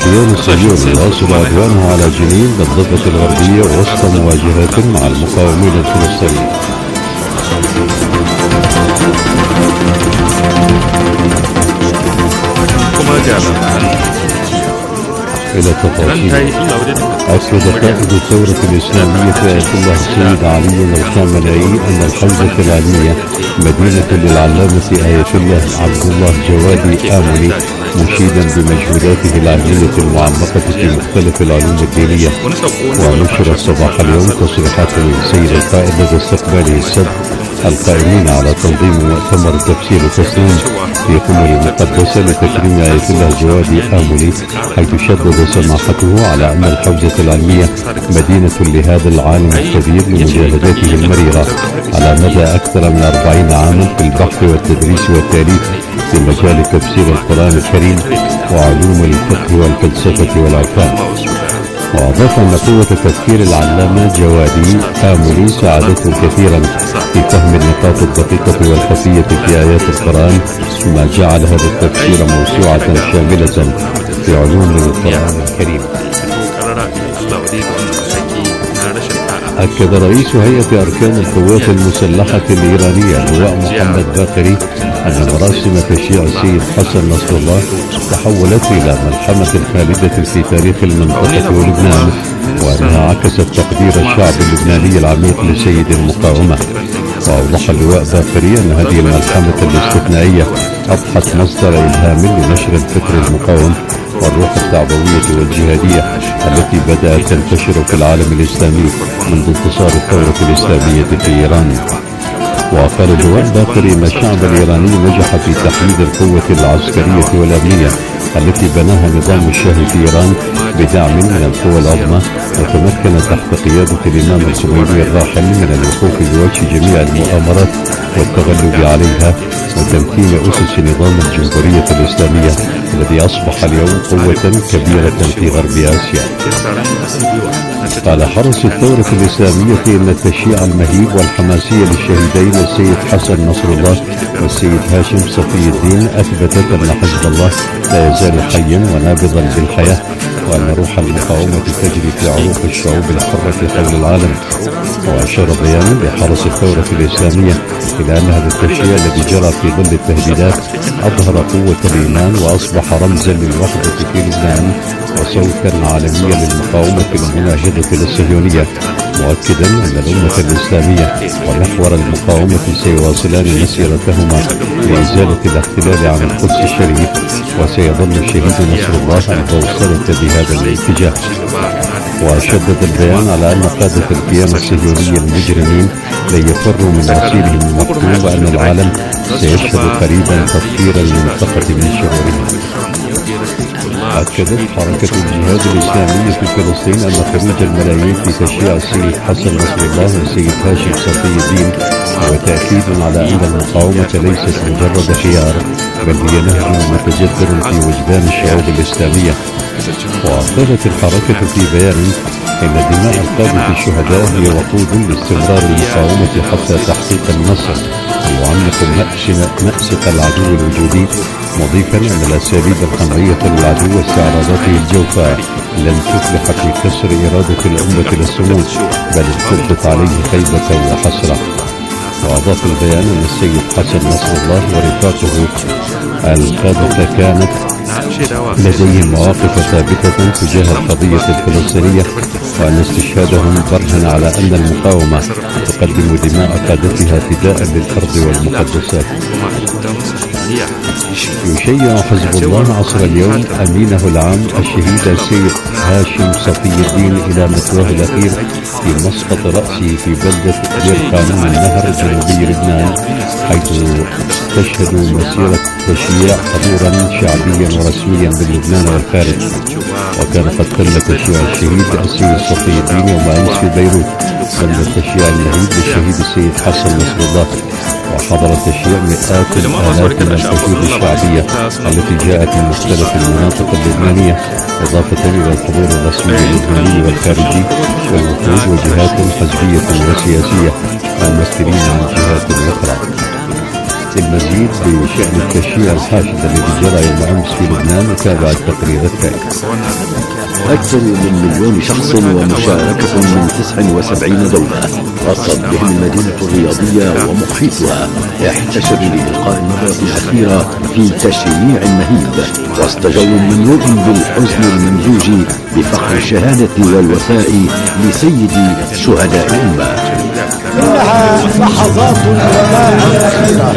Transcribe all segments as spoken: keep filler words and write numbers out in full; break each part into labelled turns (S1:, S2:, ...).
S1: الكيان الصهيوني واصل عدوانه على جنين بالضفة الغربية وسط مواجهات مع المقاومين الفلسطينيين. إلى التفاصيل. أكد قائد الثورة الإسلامية آية الله السيد علي الخامنئي أن الحوزة العلمية مدينة للعلامة آية الله عبد الله جوادي آمني، مشيدا بمجهوداته العلمية المعمقة في مختلف العلوم الدينية. ونشر صباح اليوم تصريحات من السيد القائد لدى استقباله السبت القائمين على تنظيم مؤتمر تفسير التسليم في قمر المقدسة لتكريم آية الله جوادي آمني، حيث شدد سماحته على أن الحوزة العلمية مدينة لهذا العالم الكبير لمجاهداته المريرة على مدى أكثر من أربعين عاما في البحث والتدريس والتأليف في مجال تفسير القرآن الكريم وعلوم الفقه والفلسفة والعرفان. وأضاف أن قوة تفكير العلامة جوادي آمني ساعدته كثيرا في فهم النقاط الدقيقة والخفية في آيات القرآن، ما جعل هذا التفسير موسوعة شاملة في علوم القرآن الكريم. أكد رئيس هيئة أركان القوات المسلحة الإيرانية اللواء محمد باقري أن مراسم تشييع السيد حسن نصر الله تحولت إلى ملحمة خالدة في تاريخ المنطقة ولبنان، وأنها عكست تقدير الشعب اللبناني العميق لسيد المقاومة. وأوضح اللواء باقري أن هذه الملحمة الاستثنائية أضحت مصدر إلهام لنشر الفكر المقاوم والروح الدعوية والجهادية التي بدأت تنتشر في العالم الإسلامي منذ انتصار الثورة الإسلامية في إيران. وقال اللواء باقري أن الشعب الإيراني نجح في تحويل القوة العسكرية والأمنية التي بناها نظام الشاه في إيران بدعم من القوى العظمى، وتمكن تحت قيادة الإمام الخميني الراحل من الوقوف بوجه جميع المؤامرات والتغلب عليها وتمكين أسس نظام الجمهورية الإسلامية الذي أصبح اليوم قوة كبيرة في غرب آسيا. قال حرس الثورة الإسلامية إن التشييع المهيب والحماسي للشهيدين السيد حسن نصر الله والسيد هاشم صفي الدين أثبتت أن حزب الله لا يزال حيا ونابضا بالحياة، وأن روح المقاومة تجري في عروق الشعوب الحرة حول العالم. وأشار بيان لحرس الثورة الإسلامية إلى أن هذا التشييع الذي جرى في ظل التهديدات أظهر قوة الإيمان وأصبح رمزا للوحدة في لبنان وصوتا عالميا للمقاومة المناهضة للصهيونية، مؤكدا أن الأمة الإسلامية ومحور المقاومة سيواصلان مسيرتهما لإزالة الاحتلال عن القدس الشريف، وسيظل الشهيد نصر الله البوصلة بهذا الاتجاه. وشدد البيان على أن قادة الكيان الصهيوني المجرمين لن يفروا من مصيرهم المكتوب، وأن العالم سيشهد قريبا تطهير المنطقة من شرورهم. أكدت حركة الجهاد الإسلامي في فلسطين أن خروج الملايين في تشييع السيد حسن نصر الله والسيد هاشم صفي الدين هو تأكيد على أن المقاومة ليست مجرد خيار، بل هي نهج متجذر في وجدان الشعوب الإسلامية. وقالت الحركة في بيان إن دماء القادة الشهداء هي وقود لاستمرار المقاومة حتى تحقيق النصر ويعمق مأسق العدو الوجودي، مضيفا أن الأساليب القمعية للعدو واستعراضاته الجوفاء لن تفلح في كسر إرادة الأمة للصمود، بل تثبت عليه خيبة وحسرة. وأضاف البيان أن السيد حسن نصر الله ورفاقه القادة كانت لديهم مواقف ثابتة تجاه القضية الفلسطينية، وأن استشهادهم برهن على أن المقاومة تقدم دماء قادتها فداء للأرض والمقدسات. يشيع حزب الله عصر اليوم أمينه العام الشهيد السيد هاشم صفي الدين إلى مثواه الأخير في مسقط رأسه في بلدة دير قانون النهر جنوبي لبنان، حيث تشهد مسيرة تشييع حضورا شعبيا ورسميا بلبنان والخارج. وكان قد تم تشييع الشهيد السيد صفي الدين يوم أمس في بيروت ضمن التشييع المهيب للشهيد السيد حسن نصر الله. وحضر التشييع مئات الآلاف من الحشود الشعبية التي جاءت من مختلف المناطق اللبنانية، إضافة إلى الحضور الرسمي اللبناني والخارجي والوفود وجهات حزبية وسياسية وممثلين عن جهات أخرى. للمزيد بشأن التشييع الحاشد الذي جرى يوم أمس في لبنان نتابع التقرير التالي.
S2: أكثر من مليون شخص ومشاركة من تسع وسبعين دولة خاصة بهم المدينة الرياضية ومحيطها احتشدوا لإلقاء النظرة الأخيرة في تشييع مهيب وسط جو مملوء بالحزن الممزوج بفخر الشهادة والوفاء لسيد شهداء الأمة.
S3: إنها لحظات الوداع الأخيرة،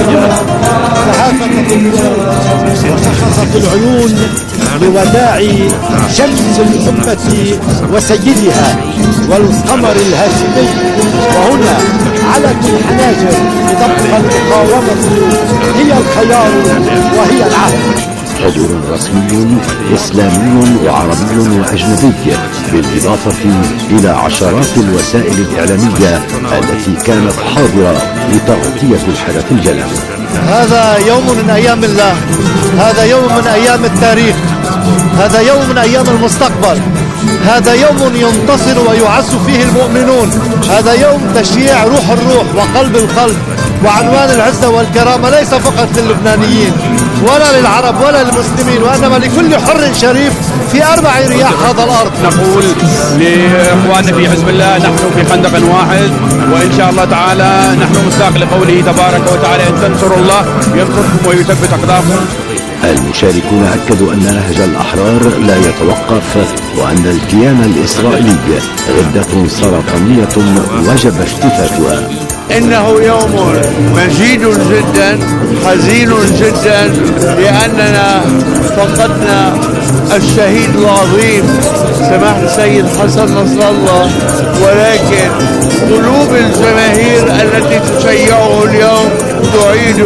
S3: وشخصت العيون لوداع شمس الأمة وسيدها والقمر الهاشمي. وهنا علت الحناجر لتبقى المقاومة هي الخيار وهي العهد.
S2: حضور رسمي إسلامي وعربي وأجنبي بالإضافة إلى عشرات الوسائل الإعلامية التي كانت حاضرة لتغطية الحدث الجلل.
S3: هذا يوم من أيام الله، هذا يوم من أيام التاريخ، هذا يوم من أيام المستقبل، هذا يوم ينتصر ويعز فيه المؤمنون، هذا يوم تشييع روح الروح وقلب القلب وعنوان العزة والكرامة ليس فقط للبنانيين ولا للعرب ولا للمسلمين، وإنما لكل حر شريف في أربع رياح هذا الأرض.
S4: نقول لإخواننا في حزب الله نحن في خندق واحد، وإن شاء الله تعالى نحن مستاق لقوله تبارك وتعالى إن تنصروا الله ينصركم ويثبت أقدامكم.
S2: المشاركون أكدوا أن نهج الأحرار لا يتوقف وأن الكيان الإسرائيلي غدة سرطانية وجب اختفافها.
S5: إنه يوم مجيد جدا، حزين جدا، لأننا فقدنا الشهيد العظيم سماحة السيد حسن نصر الله، ولكن قلوب الجماهير التي تشيعه اليوم تعيد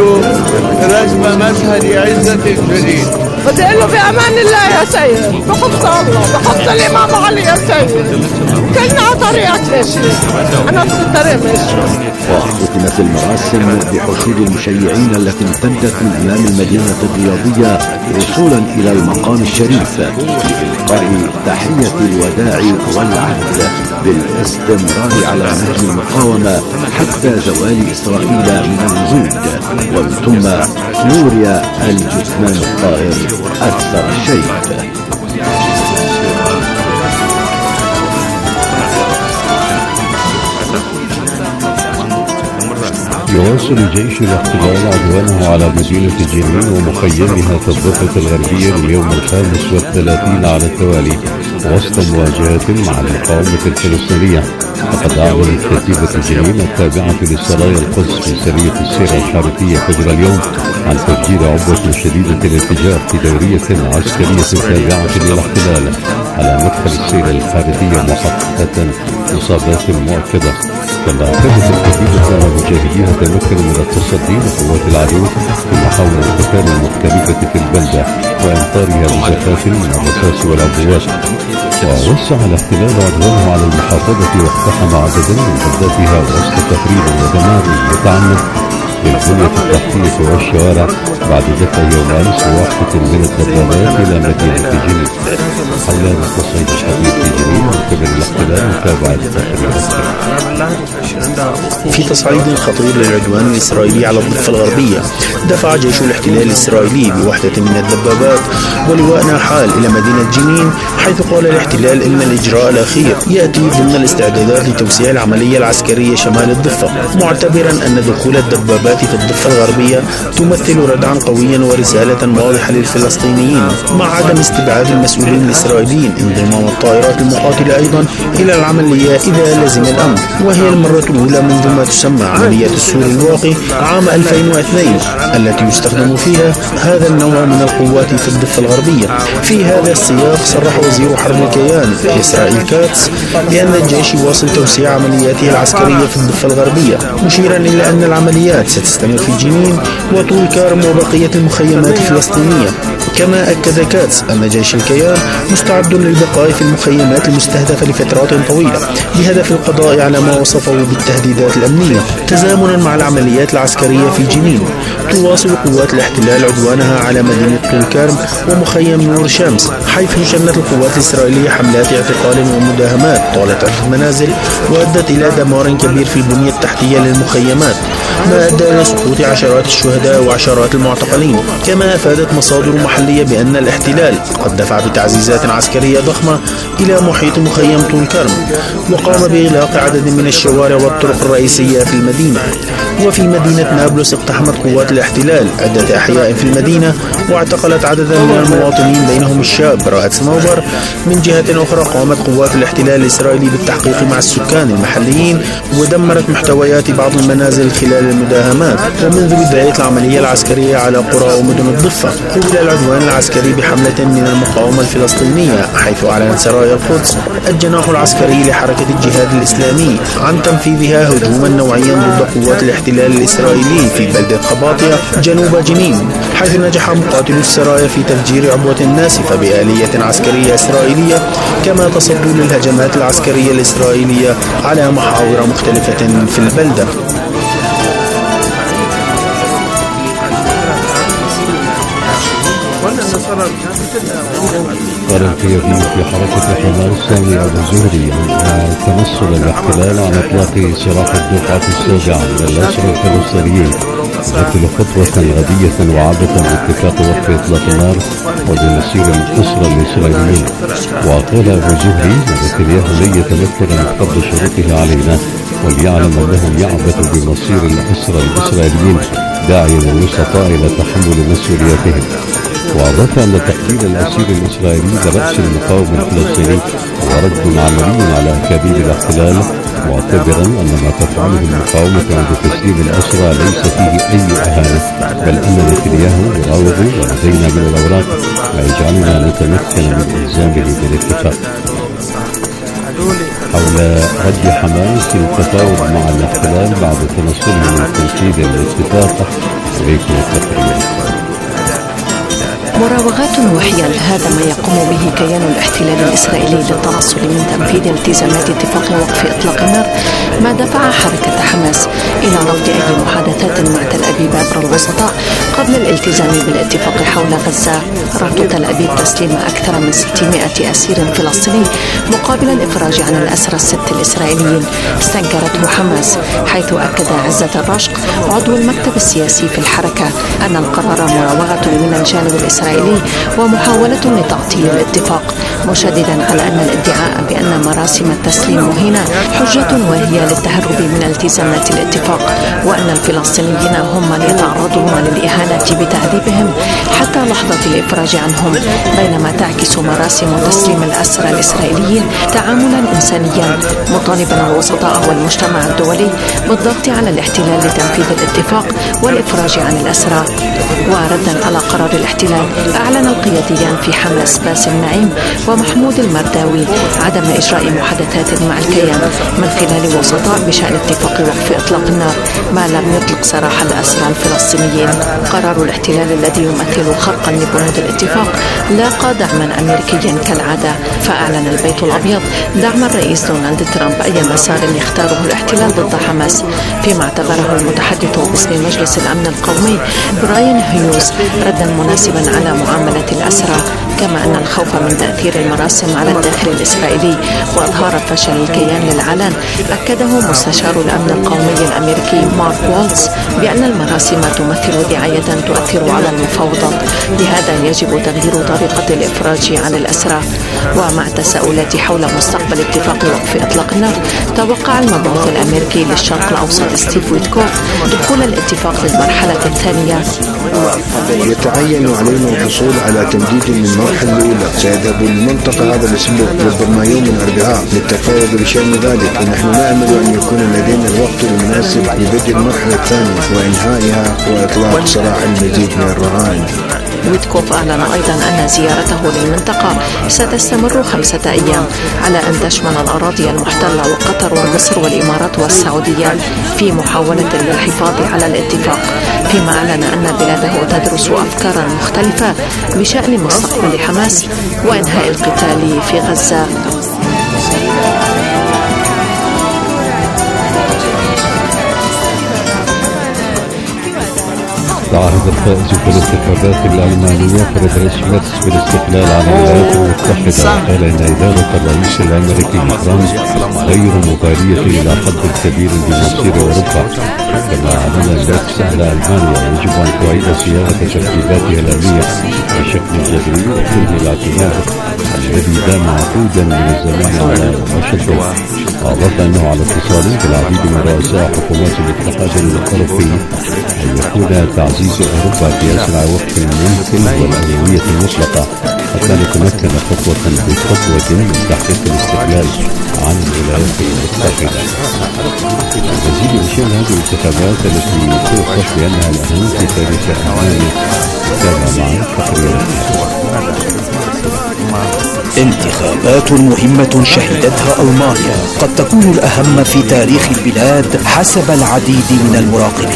S5: رسم مشهد عزة جديد.
S6: بدي اقول له بامان الله يا سيد، بحفظ الله، بحفظ الامام علي يا سيد، كلنا على طريقك ماشي، انا في الطريق ماشي.
S2: وختمت المراسم بحشود المشيعين التي امتدت من امام المدينه الرياضيه وصولا الى المقام الشريف لالقاء تحيه الوداع والعهد بالاستمرار على نهج المقاومه حتى زوال اسرائيل من الوجود، ومن ثم نوريا الجثمان الطاهر أكثر الشيء.
S1: يواصل جيش الاحتلال عدوانه على مدينة جنين ومخيمها في الضفة الغربية لليوم الخامس والثلاثين على التوالي وسط مواجهات مع المقاومة الفلسطينية. وقد أعلنت كتيبة جنين التابعة لسرايا القدس في سرية السيرة الحربية فجر اليوم عن تفجير عبوة شديدة الاتجاه في دورية عسكرية تابعة للاحتلال على مدخل السيرة الحربية، محققة إصابات مؤكدة. كما أكدت الكتيبة أن مجاهديها تمكنوا من التصدي لقوات العدو في محاور القتال المختلفة في البلدة وإمطارها بزخات من الرصاص والعبوات. ووسع الاحتلال عدوانه على المحافظة واقتحم عددا من بلداتها وسط تخريب ودمار متعمد للبنية التحتية والشوارع بعد دفع يوم أمس واحدة من الدبابات إلى مدينة جنين. حول هذا التصعيد الشديد في جنين من قبل الاحتلال متابعة التقرير.
S7: في تصعيد خطير للعدوان الإسرائيلي على الضفة الغربية، دفع جيش الاحتلال الإسرائيلي بوحدة من الدبابات ولواء ناحال إلى مدينة جنين، حيث قال الاحتلال إن الإجراء الأخير يأتي ضمن الاستعدادات لتوسيع العملية العسكرية شمال الضفة، معتبرا أن دخول الدبابات في الضفة الغربية تمثل ردعا قويا ورسالة واضحة للفلسطينيين، مع عدم استبعاد المسؤولين الإسرائيليين انضمام الطائرات المقاتلة أيضا إلى العملية إذا لزم الأمر. وهي المرة الأولى منذ ما تسمى عملية السور الواقي عام ألفين واثنين التي يستخدم فيها هذا النوع من القوات في الضفة الغربية. في هذا السياق صرح وزير حرب الكيان إسرائيل كاتس بأن الجيش يواصل توسيع عملياته العسكرية في الضفة الغربية، مشيرا إلى أن العمليات ستستمر في جنين وطول كارم وبقية بقية المخيمات الفلسطينية. كما أكد كاتس أن جيش الكيان مستعد للبقاء في المخيمات المستهدفة لفترات طويلة بهدف القضاء على ما وصفه بالتهديدات الأمنية. تزامنا مع العمليات العسكرية في جنين، تواصل قوات الاحتلال عدوانها على مدينة طول كرم ومخيم نور شمس، حيث شنت القوات الإسرائيلية حملات اعتقال ومداهمات طالت عدة منازل وأدت إلى دمار كبير في البنية التحتية للمخيمات، ما أدى إلى سقوط عشرات الشهداء وعشرات المعتقلين. كما أفادت مصادر محلية بأن الاحتلال قد دفع بتعزيزات عسكرية ضخمة إلى محيط مخيم طول كرم، وقام بإغلاق عدد من الشوارع والطرق الرئيسية في المدينة. وفي مدينة نابلس اقتحمت قوات الاحتلال عدة أحياء في المدينة واعتقلت عددا من المواطنين بينهم الشاب رائد سنوبر. من جهة أخرى قامت قوات الاحتلال الإسرائيلي بالتحقيق مع السكان المحليين ودمرت محتويات بعض المنازل خلال المداهمات. ومنذ بداية العملية العسكرية على قرى ومدن الضفة قبل العدوان العسكري بحملة من المقاومة الفلسطينية، حيث أعلنت سرايا القدس الجناح العسكري لحركة الجهاد الإسلامي عن تنفيذها هجوما نوعيا ضد قوات الاحتلال الإسرائيلي في بلدة قباطية جنوب جنين، حيث نجح مقاتلو السرايا في تفجير عبوة ناسفة بآلية عسكرية إسرائيلية، كما تصدوا للهجمات العسكرية الإسرائيلية على محاور مختلفة في البلدة.
S1: قال القيادي في حركة حماس سامي أبو زهري أن تمثل الاحتلال عن إطلاق سراح الدفعة السابعة من الأسرى الفلسطينيين يمثل خطوة غبية وعادة باتفاق وقف إطلاق النار وبمسير الأسرى الإسرائيليين. وقال أبو زهري نتنياهو لن يتمكن من فرض شروطه علينا وليعلم أنه يعبث بمصير الأسرى الإسرائيليين داعيا الوسطاء إلى تحمل مسؤولياتهم. وأضاف أن تقليل الأسير الإسرائيلي لرأس المقاومة الفلسطيني هو رد عملي على أكاذيب الاحتلال، معتبرا أن ما تفعله المقاومة عند تسليم الأسرى ليس فيه أي إهانة، بل أن نتنياهو يراوغ ولدينا من الأوراق ما يجعلنا نتمكن من إلزامه بالاتفاق. حول رد حماس التفاوض مع الاحتلال بعد تنصله من تنفيذ الاتفاق، إليكم التقرير.
S8: مراوغات وحيل هذا ما يقوم به كيان الاحتلال الإسرائيلي للتنصل من تنفيذ التزامات اتفاق وقف إطلاق النار، ما دفع حركة حماس إلى رفض أي محادثات مع تل أبيب عبر الوسطاء قبل الالتزام بالاتفاق حول غزة. رفض تل أبيب تسليم أكثر من ستمائة أسير فلسطيني مقابل الإفراج عن الأسرى الست الإسرائيليين استنكرته حماس، حيث أكد عزة الرشق عضو المكتب السياسي في الحركة أن القرار مراوغة من الجانب الإسرائيلي ومحاولة لتعطيل الاتفاق، مشددا على أن الادعاء بأن مراسم التسليم مهينة حجة واهية للتهرب من التزامات الاتفاق، وأن الفلسطينيين هم من يتعرضون للإهانة بتعذيبهم حتى لحظة الإفراج عنهم، بينما تعكس مراسم تسليم الأسرى الإسرائيليين تعاملا إنسانيا، مطالبا الوسطاء والمجتمع الدولي بالضغط على الاحتلال لتنفيذ الاتفاق والإفراج عن الأسرى. وردا على قرار الاحتلال أعلن القياديان في حماس باسم نعيم ومحمود المرداوي عدم إجراء محادثات مع الكيان من خلال وسطاء بشأن اتفاق وقف إطلاق النار ما لم يطلق سراح الأسرى الفلسطينيين. قرار الاحتلال الذي يمثل خرقا لبنود الاتفاق لاقى دعما أمريكيا كالعادة، فأعلن البيت الأبيض دعم الرئيس دونالد ترامب أي مسار يختاره الاحتلال ضد حماس، فيما اعتبره المتحدث باسم مجلس الأمن القومي براين هيوز ردا مناسبا على معاملة الأسرى، كما أن الخوف من تأثير المراسم على الداخل الإسرائيلي وإظهار فشل الكيان للعلن أكده مستشار الأمن القومي الأمريكي مارك والتز بأن المراسم تمثل دعاية تؤثر على المفاوضات، لهذا يجب تغيير طريقة الإفراج عن الأسرى. ومع التساؤلات حول مستقبل اتفاق وقف إطلاق النار، توقع المبعوث الأمريكي للشرق الأوسط ستيف ويتكوف دخول الاتفاق للمرحلة الثانية.
S9: يتعين علينا الحصول على تمديد من المرحلة الأولى، سيذهب المنطقة هذا الأسبوع ربما يوم الأربعاء للتفاوض بشأن ذلك، ونحن نأمل أن يكون لدينا الوقت المناسب لبدء المرحلة الثانية وإنهائها وإطلاق سراح المزيد من الرهائن.
S8: ويتكوف أعلن أيضا أن زيارته للمنطقة ستستمر خمسة أيام على أن تشمل الأراضي المحتلة وقطر ومصر والإمارات والسعودية في محاولة للحفاظ على الاتفاق، فيما أعلن أن بلاده تدرس أفكارا مختلفة بشأن مستقبل حماس وإنهاء القتال في غزة.
S1: تعهد الفائز في الانتخابات الألمانية فريدريش ميرتس بالاستقلال عن الولايات المتحدة، قال إن إدارة الرئيس الأمريكي ترامب غير مبالية إلى حد كبير بمصير أوروبا. كما أعلن ميرتس أن ألمانيا يجب أن تعيد صياغة ترتيباتها الأمنية بشكل جذري وتلغي الاعتماد الذي دام عقودا من الزمان على واشنطن. أضاف أنه على اتصال بالعديد من رؤساء حكومات الاتحاد الأوروبي أن يكون تعزيز أوروبا في أسرع وقت ممكن والأولوية المطلقة حتى نتمكن خطوة بخطوة من تحقيق الاستقلال عن الولايات المتحدة. المزيد من شأن هذه الانتخابات التي توصف بأنها الأهم في تاريخ ألمانيا تابع معا تقريرا.
S10: انتخابات مهمة شهدتها ألمانيا قد تكون الأهم في تاريخ البلاد حسب العديد من المراقبين،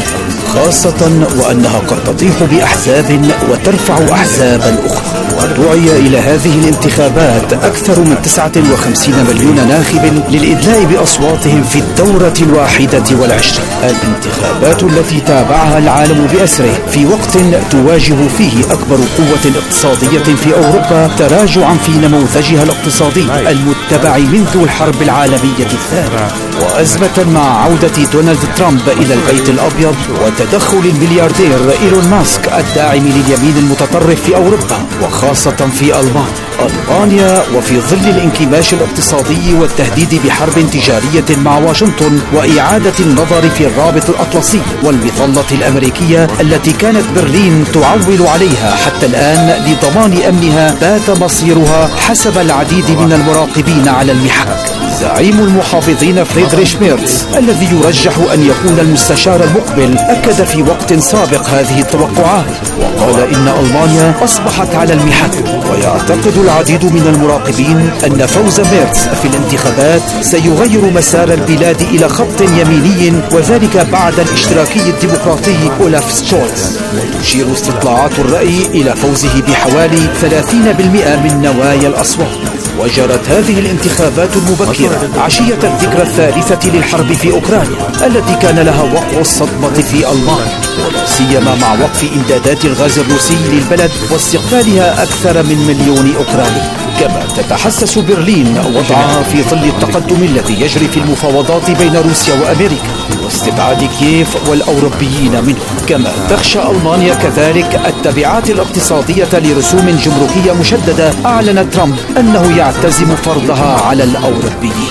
S10: خاصة وأنها قد تطيح بأحزاب وترفع أحزابا أخرى. ودعي إلى هذه الانتخابات أكثر من تسعة وخمسين مليون ناخب للإدلاء بأصواتهم في الدورة الواحدة والعشرين، الانتخابات التي تابعها العالم بأسره في وقت تواجه فيه أكبر قوة اقتصادية في أوروبا تراجعا في نموذجها الاقتصادي المتبع منذ الحرب العالمية الثانية، وأزمة مع عودة دونالد ترامب إلى البيت الأبيض وتدخل الملياردير إيلون ماسك الداعم لليمين المتطرف في أوروبا وخاصة في ألمانيا. ألمانيا وفي ظل الانكماش الاقتصادي والتهديد بحرب تجارية مع واشنطن وإعادة النظر في الرابط الأطلسي والمظلة الأمريكية التي كانت برلين تعول عليها حتى الآن لضمان أمنها، بات مصيرها حسب العديد من المراقبين على المحك. زعيم المحافظين فريدريش ميرتس الذي يرجح أن يكون المستشار المقبل أكد في وقت سابق هذه التوقعات وقال إن ألمانيا أصبحت على المحك، ويعتقد العديد من المراقبين أن فوز ميرتس في الانتخابات سيغير مسار البلاد إلى خط يميني، وذلك بعد الاشتراكي الديمقراطي أولاف شولز. وتشير استطلاعات الرأي إلى فوزه بحوالي ثلاثين بالمئة من نوايا الأصوات. وجرت هذه الانتخابات المبكرة عشية الذكرى الثالثة للحرب في أوكرانيا التي كان لها وقع الصدمة في ألمانيا، ولا سيما مع وقف إمدادات الغاز الروسي للبلد واستقبالها أكثر من مليون أوكراني. كما تتحسس برلين وضعها في ظل التقدم الذي يجري في المفاوضات بين روسيا وأمريكا واستبعاد كييف والأوروبيين منه. كما تخشى ألمانيا كذلك التبعات الاقتصادية لرسوم جمركية مشددة أعلن ترامب أنه يعتزم فرضها على الأوروبيين.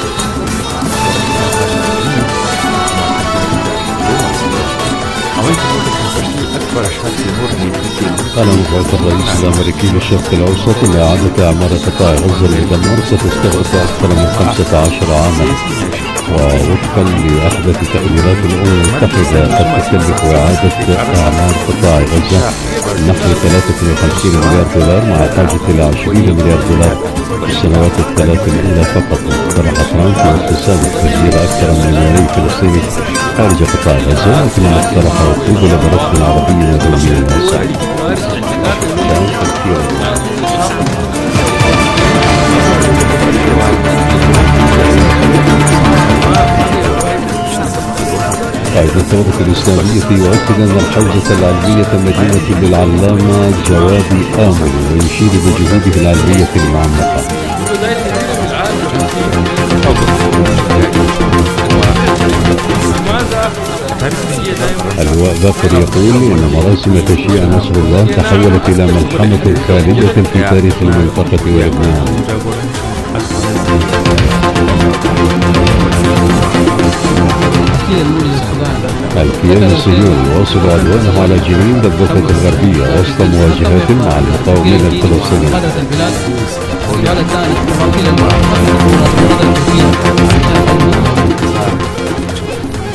S1: قال مبعوث الرئيس الأمريكي للشرق الأوسط أن إعادة إعمار قطاع غزة إلى النار ستستغرق أكثر من خمسة عشر عاما، ووفقا لأحدث تقديرات الأمم المتحدة قد تكلف إعادة إعمار قطاع غزة نحو ثلاثة وخمسين مليار دولار مع حاجة إلى عشرين مليار دولار في السنوات الثلاث الأولى فقط. اقترح ترامب في وقت سابق تسجيل أكثر من مليوني فلسطيني خارج قطاع غزة، وكما اقترح قبل برشد عربي ودولي واسع. قائد الثورة الإسلامية يؤكد أن الحوزة العلمية مدينة للعلامة جوادي آمل، ويشير بجهوده العلمية المعمقة. اللواء باقر يقول إن مراسم تشييع نصر الله تحولت إلى ملحمة خالدة في تاريخ المنطقة ولبنان. الكيان الصهيوني يواصل عدوانه على جنين ضفة الغربية وسط مواجهات مع المقاومين الفلسطينيين.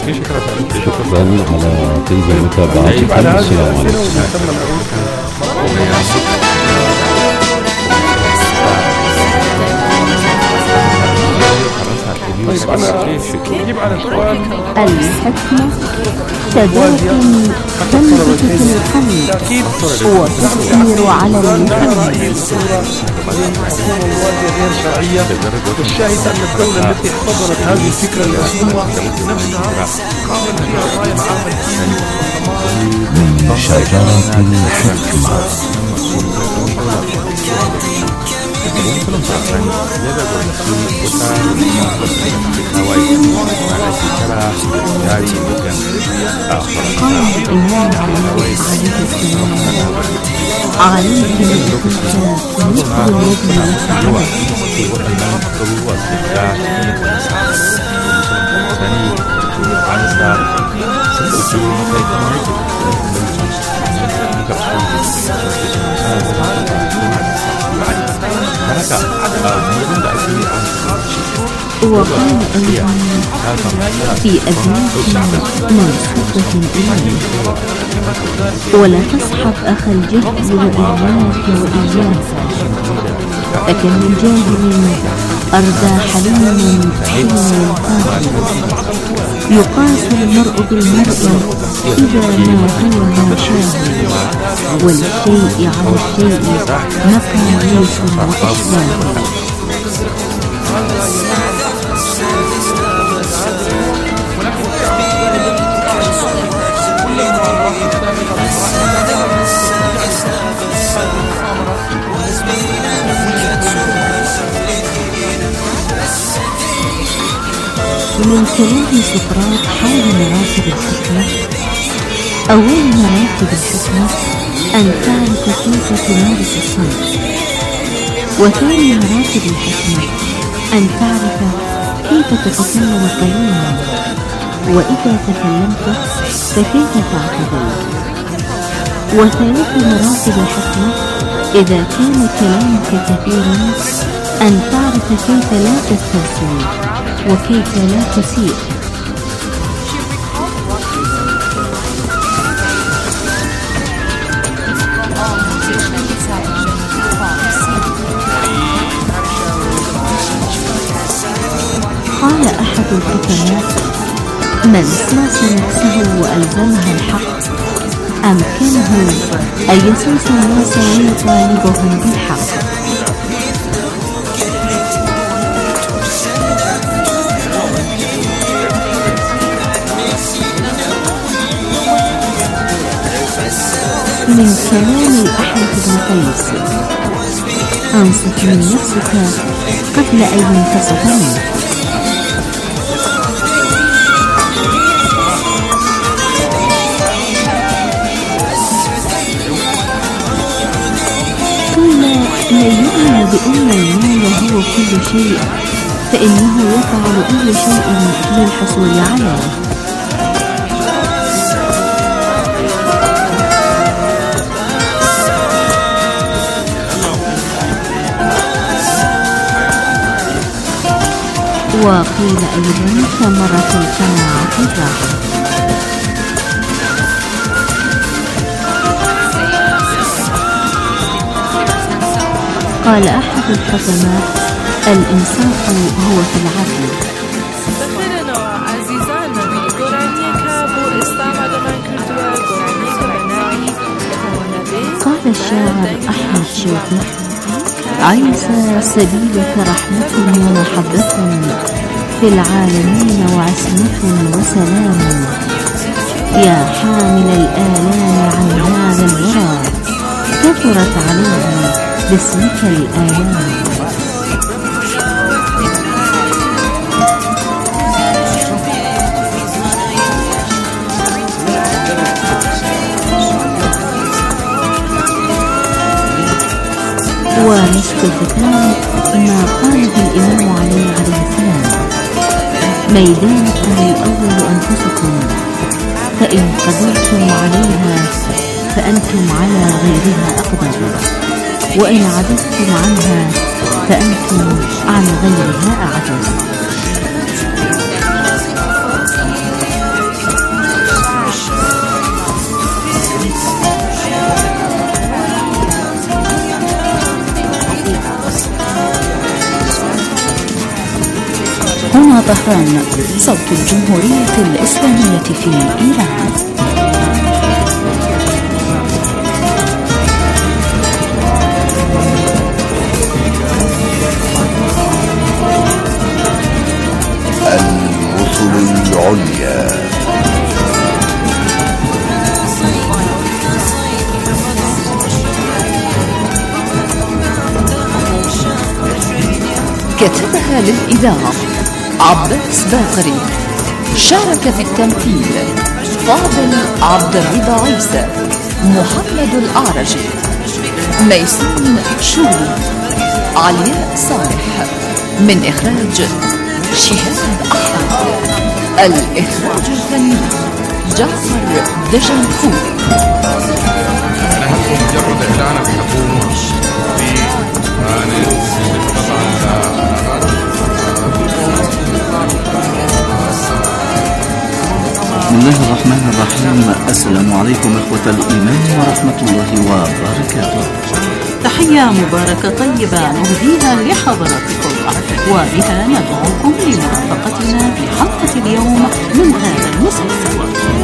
S1: شكرا على طيب المتابعة. السلام عليكم.
S11: الحكمة شجرة تنبت في القلب وتثمر على المحن.
S12: والشاهد أن الدولة التي احتضنت هذه الفكرة الأسلوة نفسها قامت فيها الرأي العام
S10: من شجرة الحكمة.
S11: قال الإمام عليه السلام: عليك بالحكمة مثل الذي وقال أيضا في أبيات منسوبة إليه: ولا تصحب أخ الجهل وإياك وإياك، فكم من جاهل أردى حليما حين يلقاه. يقاس المرء بالمرء إذا ما هو ما شاه، والشيء على الشيء مقاييس وأشباه. من كلام سقراط حول مراتب الحكمة: أول مراتب الحكمة أن تعرف كيف تمارس الصمت، وثاني مراتب الحكمة أن تعرف كيف تتكلم قليلا، وإذا تكلمت فكيف تعتذر. وثالث مراتب الحكمة إذا كان كلامك كثيرا أن تعرف كيف لا تسترسل وكيف لا تسيء. قال أحد الحكماء: من ساس نفسه وألزمها الحق أمكنه أن يسوس الناس ويطالبهم بالحق. من كلام الأحنف بن قيس: أنصت من نفسك قبل أن ينتصف منك. قيل: من يؤمن بأن المال هو كل شيء فإنه يفعل أي شيء للحصول عليه. وقيل أيضا: ثمرة القناعة الراحة. قال أحد الحكماء: الإنصاف هو في العدل. قال الشاعر أحمد شوقي: عيسى سبيلك رحمة ومحبة في العالمين وعصمة وسلام، يا حامل الآلام عن هذا الورى كثرت عليه باسمك الآلام. ونصف الختام ما قاله الإمام علي عليه السلام: ميدانكم الأول أنفسكم، فإن قدرتم عليها فأنتم على غيرها أقدر، وإن عجزتم عنها فأنتم عن غيرها أعجز. هنا طهران، صوت الجمهورية الإسلامية في إيران.
S13: الرسل العليا.
S8: كتبها للإذاعة عباس باقري. شارك في التمثيل فاضل عبد الرضا عيسى، محمد الأعرجي، ميسون شولي، علياء صالح. من إخراج شهاب أحمد. الإخراج الفني جعفر دجنفور.
S14: أنا هدخل مجرد إعلان الحكومة في
S2: بسم الله الرحمن الرحيم. السلام عليكم إخوة الإيمان ورحمة الله وبركاته.
S15: تحية مباركة طيبة نهديها لحضراتكم، وبها ندعوكم لمرافقتنا في حلقة اليوم من هذا المسلسل.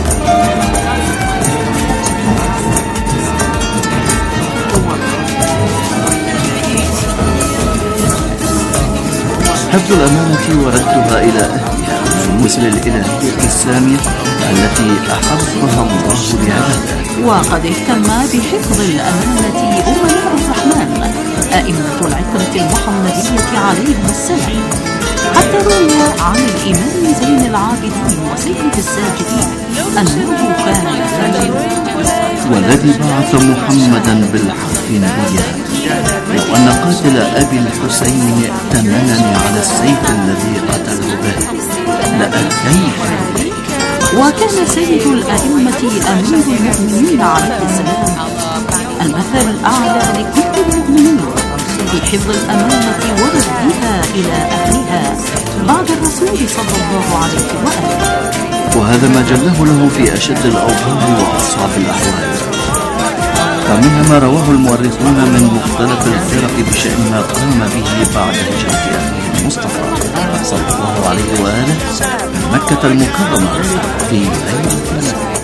S2: حفظ الأمانة وردها إلى أهلها من مثل الإلهية السامية التي أحبها الله بعباده.
S15: وقد اهتم بحفظ الأمانة أمناء الرحمن أئمة العترة المحمدية عليهم السلام، حتى روي عن الإمام زين العابدين وسيد الساجدين أنه كان يقول:
S2: والذي بعث محمدا بالحق نبيا، لو أن قاتل أبي الحسين ائتمنني على السيف الذي قتله به لأتيت.
S15: وكان سيد الأئمة أمير المؤمنين عليه السلام المثل الأعلى لكل المؤمنين في حفظ الأمانة وردها إلى أهلها بعد الرسول صلى الله عليه وآله.
S2: وهذا ما جله له في أشد الأوضاع وأصعب الأحوال. فمنها ما رواه المؤرخون من مختلف الفرق بشأن ما قام به بعد هجرة أخيه المصطفى صلى الله عليه وآله من مكة المكرمة في ليلة السبت.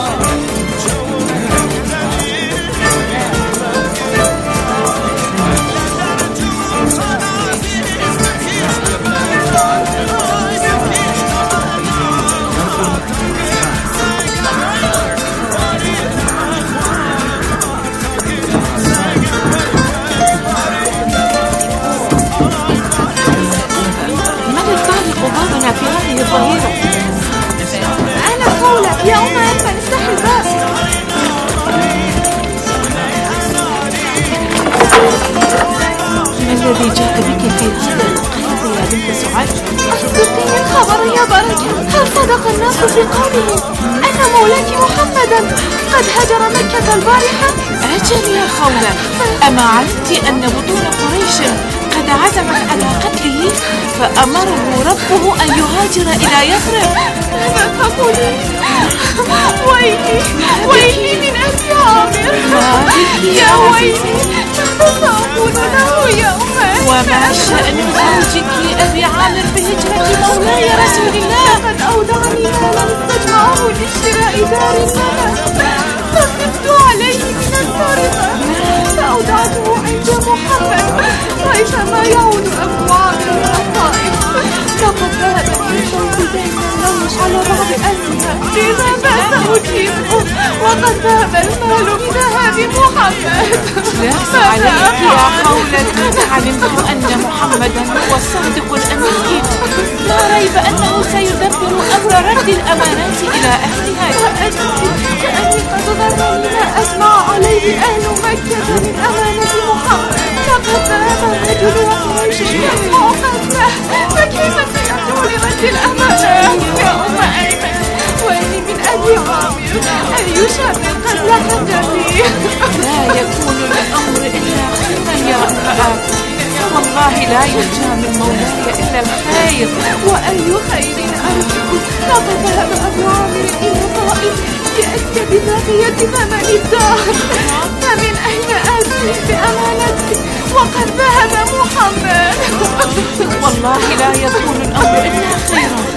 S16: أنا خولة يا أم أنت افتحي الباب.
S6: ما الذي جاء بك في هذا القيد يا بنت سعاد؟
S16: أصدقيني الخبر يا بركة. هل صدق الناس في قولهم أن مولاك محمدا قد هجر مكة البارحة؟
S6: أجل يا خولة، أما علمت أن بطون قريش قد عزمت على قتله فأمره ربه أن يهاجر إلى يثرب؟
S16: ماذا تقولين؟ ويلي ويلي من أبي عامر. يا ويلي ماذا سأقول له يا أمي؟
S6: وما شأن زوجك أبي عامر بهجرة مولاي رسول الله؟
S16: لقد أودعني مالا استجمعه لاشتراء دار لنا فخفت عليه من السرقة فأودعته عند محمد ريثما يعود أبو عامر من الطائف. لقد ذهب إلى زينب على بعض أهلها بما بأس أجيبه، وقد ذهب المال بذهاب محمد.
S6: لا عليك يا خولة، علمت أن محمدا هو الصادق الأمين، لا ريب أنه سيدبر أمر رد الأمانات إلى أهلها.
S16: كأني قد ظنني ما أجمع عليه أهل مكة من أمانة محمد. لقد ذهب الرجل وقريش يسمع قتله، فكيف سيكون لرد الأمانة يا أم أيمن؟ وإني من أبي عامر أي شر قد لحقني.
S6: لا يكون الأمر إلا خيرا يا امرأة، والله لا يرجى من مولاي إلا الخير.
S16: وأي خير أرجو؟ لقد ذهب أبو عامر إلى طائف يأتي ببقية ثمن الدار، فمن أين آتي بأمانتي وقد ذهب محمد.
S6: والله لا يكون الأمر إلا خيرا.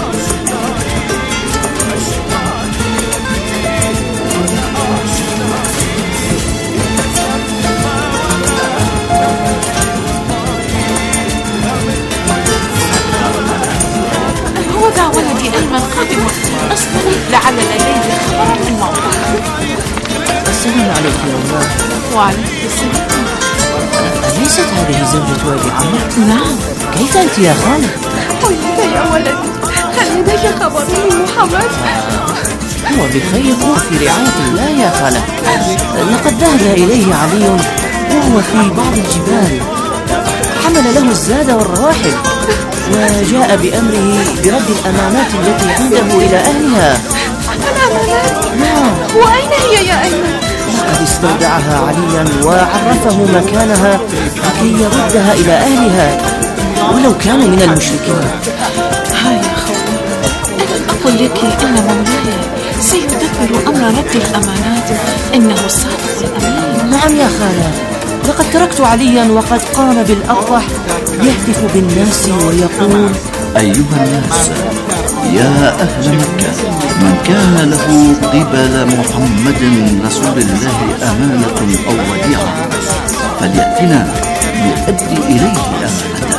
S6: هو ذا ولدي أيمن قادم. اصبري لعل لديه خبرا من موضوع.
S17: السلام عليك يا الله.
S6: وعليك السلام.
S17: أليست هذه زوجة والدي عمر؟
S6: نعم.
S17: كيف أنت يا خالد؟
S16: ويلك يا ولدي، هل لديك خبر من محمد؟
S17: هو بخير وفي رعاية الله يا خالد. لقد ذهب إليه علي وهو في بعض الجبال، حمل له الزاد والرواحل وجاء بأمره برد الأمانات التي عنده إلى أهلها.
S16: الأمانات؟
S17: نعم.
S16: وأين هي يا أيمن؟
S17: لقد استودعها عليا وعرفه مكانها لكي يردها إلى أهلها ولو كانوا من المشركين.
S6: هاي يا خوي، ألم أقل لك أن مولاي سيدبر أمر رد الأمانات، إنه الصادق الأمين.
S17: نعم يا خالة، لقد تركت عليا وقد قام بالأقرح يهتف بالناس ويقول:
S2: أيها الناس، يا أهل مكة، من كان له قبل محمد رسول الله أمانة أو وديعة فليأتنا نؤدي إليه أمانته.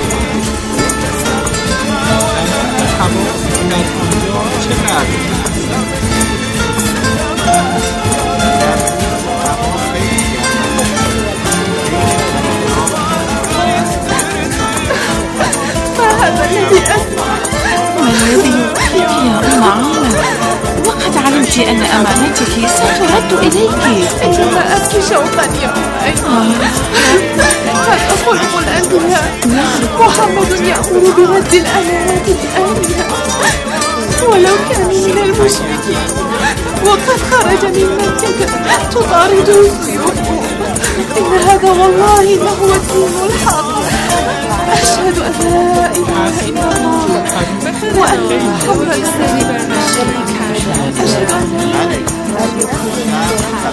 S16: ما هذا الذي أسمع؟
S6: ما الذي يضحك يا أم عامر؟ وقد علمت أن أمانتك سترد إليك.
S16: إنما أبكي شوقا يا أم. هذا خلق الأنبياء. محمد يأمر برد الأمانات لأهلها ولو كانوا من المشركين، وقد خرج من مكة تطارده السيوف. إن هذا والله لهو الدين الحق. أشهد أن لا إله إلا الله وأن محمدا رسول الله. أشهد أن لا إله إلا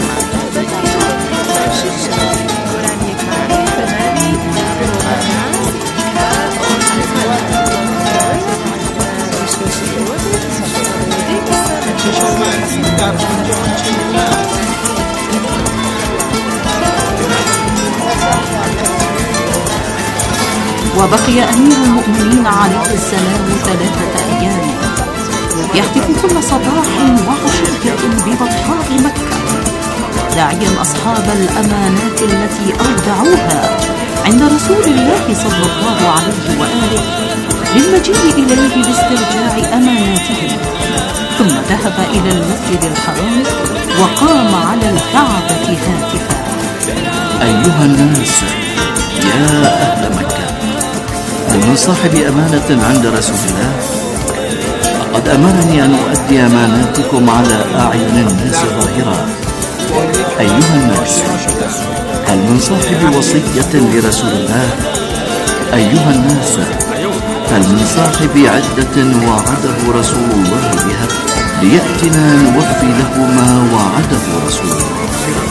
S15: وبقي أمير المؤمنين عليه السلام ثلاثة أيام يهتف كل صباح وعشية ببطحاء مكة داعيا أصحاب الأمانات التي أودعوها عند رسول الله صلى الله عليه وآله للمجيء إليه باسترجاع أماناتهم، ثم ذهب إلى المسجد الحرام وقام على الكعبة هاتفا:
S2: أيها الناس، يا أهل مكة، هل من صاحب أمانة عند رسول الله؟ فقد أمرني أن أؤدي أماناتكم على أعين الناس ظاهرا. أيها الناس، هل من صاحب وصية لرسول الله؟ أيها الناس، هل من صاحب عدة وعده رسول الله بها؟ ليأتنا نوفي له ما وعده رسول الله.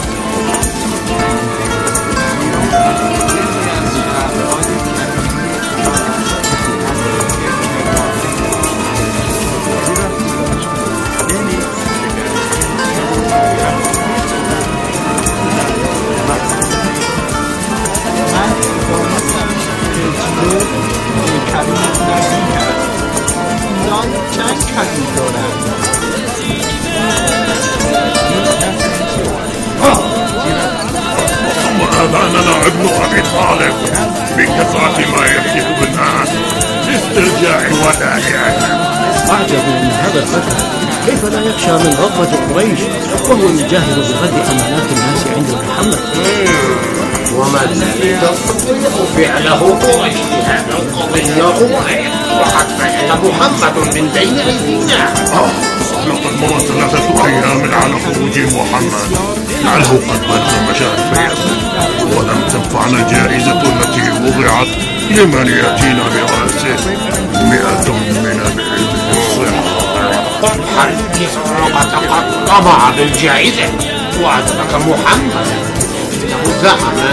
S18: وأذاننا ابن أبي طالب بكثرة ما يحدث بالناس لاسترجاع ودائعه.
S12: أعجب من هذا الفتى كيف لا يخشى من رغبة قريش وهو يجاهد بغد أمانات الناس عند محمد.
S19: وما الذي تستطيع فعله قريش بهذا القضية غريب، وقد فعل محمد من بين أيدينا.
S18: لقد مضت ثلاثة أيام على خروج محمد، لعله قد بلغ مشارف يثرب، ولم تنفعنا الجائزة التي وضعت لمن يأتينا برأسه مئة من الإبل الصحة.
S19: هل كسرى قد طمع بالجائزة وأدرك محمد أنه زعم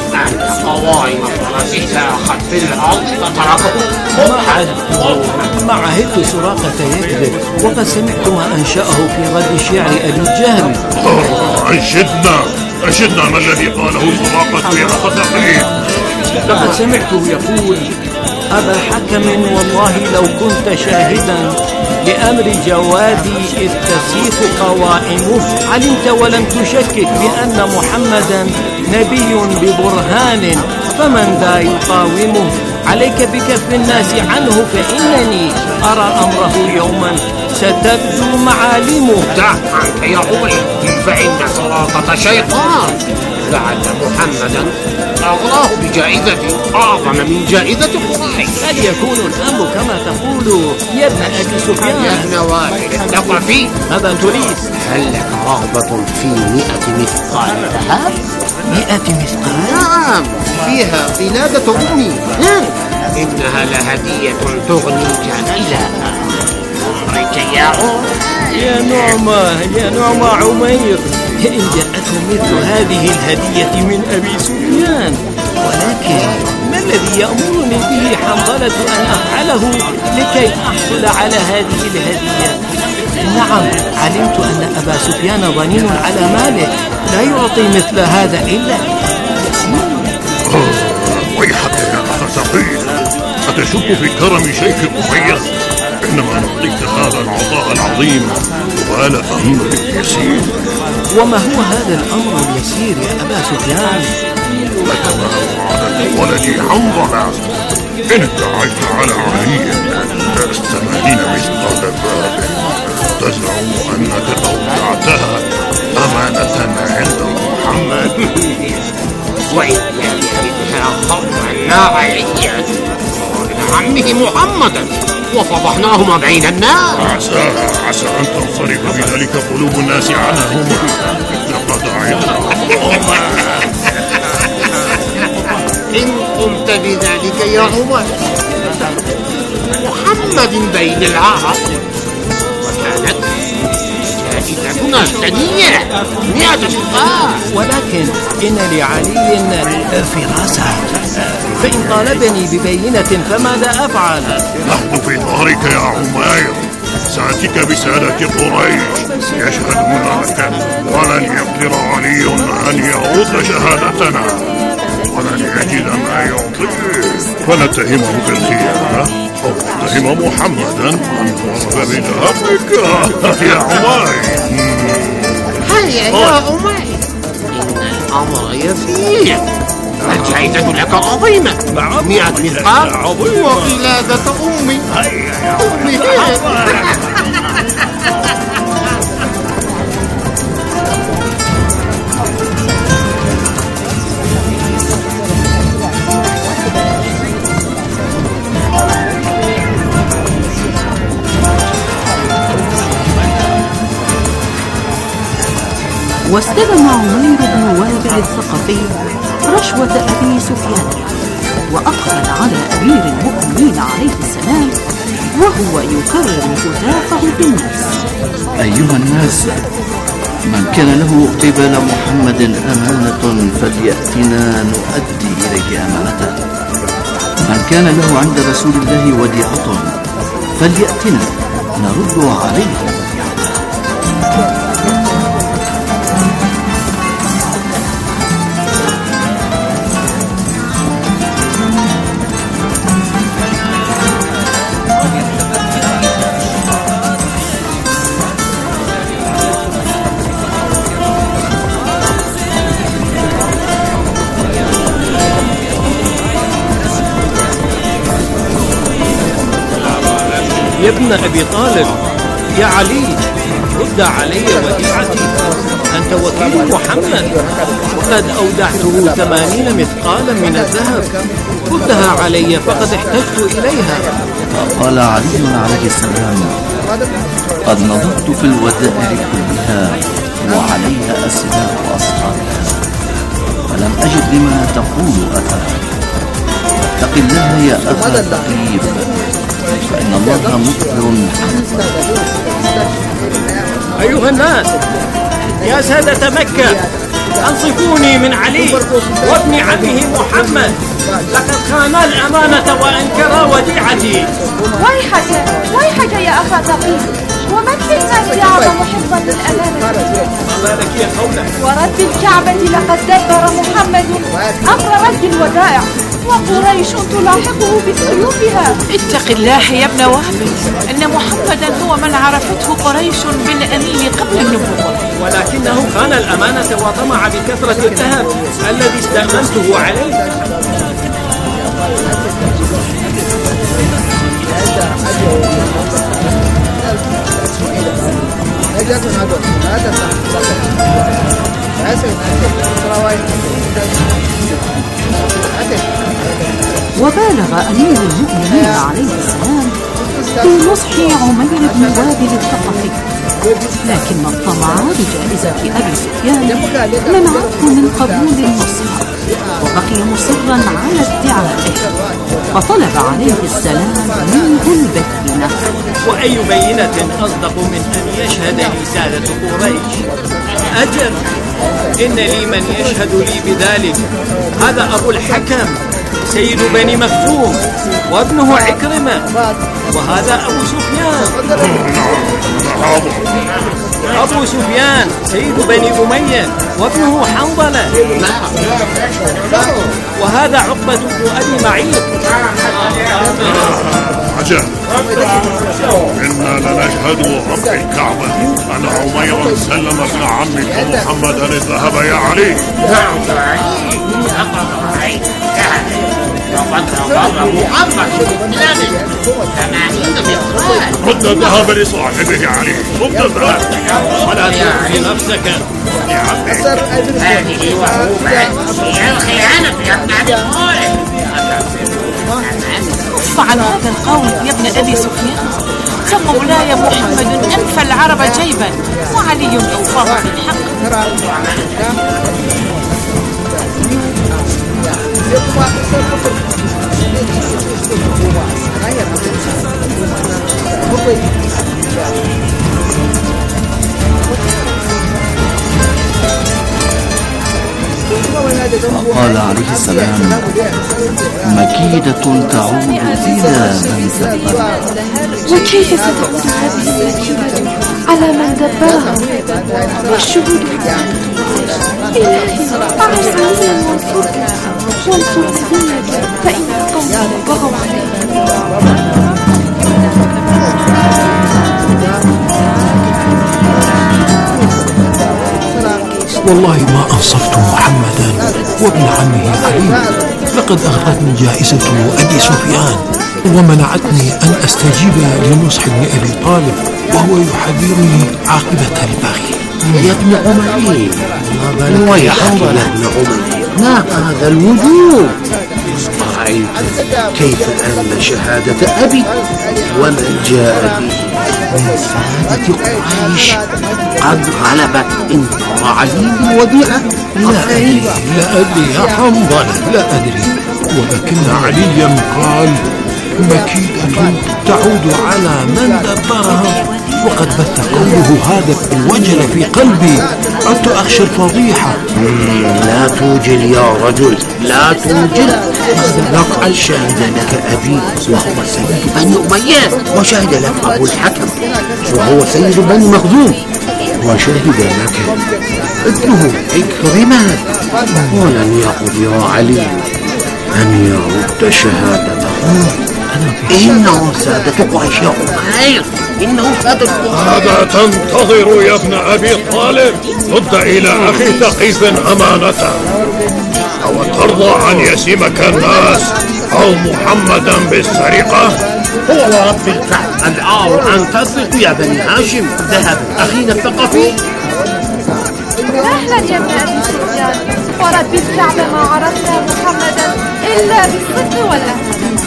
S19: أن قوائم فرسه ساخت في الأرض فتركه مضحا.
S20: ما عهدت سراقة يكذب، وقد سمعت ما أنشأه في رد شعر أبي جهل.
S18: أنشدنا أنشدنا ما الذي قاله سراقة يا أخ ثقيل؟
S20: لقد سمعته يقول: أبا حكم، والله لو كنت شاهدا لأمر جوادي إذ تسيف قوائمه علمت ولم تشكك بأن محمدا نبي ببرهان، فمن ذا يقاومه؟ عليك بكف الناس عنه، فإنني أرى أمره يوما ستبدو معالمه.
S19: دع عنك يا أمي، فإن سراقة شيطان، لعل محمدا أغراه بجائزة أعظم من جائزة قريش.
S20: هل يكون الأمر كما تقول يا ابن أبي سفيان؟
S19: يا ابن وائل الثقفي،
S20: ماذا تريد؟
S19: هل لك رغبة في مئة مثقال ذهب؟
S20: مئة مثقال؟
S19: نعم، فيها قلادة أمي، إنها لهدية تغنيك إلى أمرك يا عمير.
S20: يا نعمة يا نعمة عمير، إن جاءته مثل هذه الهدية من أبي سفيان، ولكن ما الذي يأمرني به حنظلة أن أفعله لكي أحصل على هذه الهدية؟ نعم، علمت أن أبا سفيان ضنين على ماله، لا يعطي مثل هذا إلا
S18: ويحك يا أخ ثقيل، أتشك في كرم شيخ أمية؟ إنما نعطيك هذا العطاء العظيم وعلى أمر يسير.
S20: وما هو هذا الأمر اليسير يا أبا سفيان؟
S18: وكما وعدت ولدي حنظلة، إن ادعيت على علي ثمانين مثقال ذهب تزعم أنك أودعتها أمانة عند محمد،
S19: وإن لم يردها خطأ عليا من عمه محمدا وفضحناهما بين الناس.
S18: عسى عسى أن تنصرف بذلك قلوب الناس عنهما، لقد عدنا.
S19: إن قمت بذلك يا عمر، محمد بين العرب، وكانت جائزتنا الثانية مئة مثقال.
S20: ولكن إن لعلي فراسة، فإن طالبني ببينة فماذا أفعل؟
S18: نحن في ظهرك يا عمير، سأتيك بسادة قريش يشهدون لك، ولن يقدر علي أن يرد شهادتنا، ولن يجد ما يعطيه، فنتهمه بالخيانة أو نتهم محمدا أن ضرب بذهبك يا عمير.
S19: هيا يا عمير، إن الأمر يسير، الجائزة لك عظيمة، مئة مثقال وقلادة أمي. أمي
S15: واستلم عمير بن وابع الثقفي رشوة أبي سفيان، وأقبل على أمير المؤمنين عليه السلام وهو يكرم هتافه بالنفس.
S21: أيها الناس، من كان له قبل محمد أمانة فليأتنا نؤدي إليه أمانته، من كان له عند رسول الله وديعة فليأتنا نرد عليه.
S20: يا ابن أبي طالب، يا علي، رد علي وديعتي، أنت وكيل محمد، وقد أودعته ثمانين مثقالا من الذهب، ردها علي فقد احتجت إليها.
S21: قال علي عليه السلام: قد نظرت في الودائع كلها وعليها أسماء أصحابها، فلم أجد لما تقول أثرا. اتق الله يا أخا ثقيف، فإن الله مخبر.
S20: أيها الناس، يا سادة مكة، أنصفوني من علي وابن عمه محمد، لقد خانا الأمانة وأنكرا وديعتي.
S16: ويحك ويحك يا أخا ثقيف، ومن في الناس أعظم حفظا للأمانة؟
S20: ما لك يا خولة؟
S16: ورب الكعبة لقد دبر محمد أمر رد الودائع، وقريش تلاحقه بسيوفها.
S6: اتق الله يا ابن وهب، إن محمدا هو من عرفته قريش بالأمين قبل النبوة،
S20: ولكنه خان الأمانة وطمع بكثرة الذهب الذي استأمنته عليه.
S15: وبالغ أمير المؤمنين عليه السلام في نصح عمير بن وابل الثقفي، لكن الطمع بجائزة أبي سفيان منعته من قبول النصح، وبقي مصرا على ادعائه، فطلب عليه السلام منه البينة.
S20: وأي بينة أصدق من أن يشهد لي سادة قريش؟ أجل، إن لي من يشهد لي بذلك، هذا أبو الحكم سيد بني مخزوم وابنه عكرمة، وهذا أبو سفيان. أبو سفيان سيد بني أمية وابنه حنظلة، وهذا عقبة بن أبي معيط.
S18: عجل، إنا لنشهد رب الكعبة أن عميرا سلم ابن عمك محمدا الذهب يا علي.
S19: نعم يا علي، لقد رأيت الذهب وقد نظر محمد بلده ثمانين مقدار.
S18: رد الذهب لصاحبه علي، رد الذهب
S20: ولا تخفي نفسك
S19: يا عمي. هذه وعوبة هي الخيانة يا ابن أبي طالب.
S6: كف عن هذا القول يا ابن أبي سفيان، فمولاي محمد أنفى العرب جيبا، وعلي أوفاه في الحق.
S21: وقال عليه السلام: مكيدة تعود إلى من دبرها.
S16: وكيف ستعود هذه المكيدة على من دبرها؟ والشهود إلهي أعز عليا وانصرك وانصر دينك، فإن القوم بغوا عليك.
S3: والله ما أنصفت محمدا وابن عمه علي، لقد أغرتني جائزة أبي سفيان ومنعتني أن أستجيب لنصح ابن أبي طالب، وهو يحذرني عاقبة البغي.
S19: يا ابن عمري، ما بالك يا ابن عمري؟ ما هذا الوجوه؟ رأيت كيف أن شهادة أبي ومن جاء به من سادة قريش قد غلبت انتظر علي الوديعة.
S3: لا أدري لا أدري يا حنظلة، لا أدري، ولكن عليا قال: مكيدة تعود على من دبرها، وقد بث قوله هذا الوجل في قلبي، أنت أخشى الفضيحة.
S19: لا توجل يا رجل، لا توجل. لقد شهد لك أبي وهو سيد بني أمية، وشهد لك أبو الحكم وهو سيد بني مخزوم، وشهد لك ابنه عكرمة، ولن يقض يا علي أن يرد شهادته. إنه سادة قريش يا عمير، إنه سادة قريش.
S18: ماذا تنتظر يا ابن أبي طالب؟ رد إلى أخي ثقيف أمانته، أو ترضى أن يسمك الناس أو محمدا بالسرقة؟
S19: هو ورب الكعبة الآن أن تسرق يا بني هاشم ذهب أخينا الثقفي.
S16: أهلا يا ابن أبي سفيان، ورب الكعبة ما عرفنا محمدا إلا بالصدق والأمانة،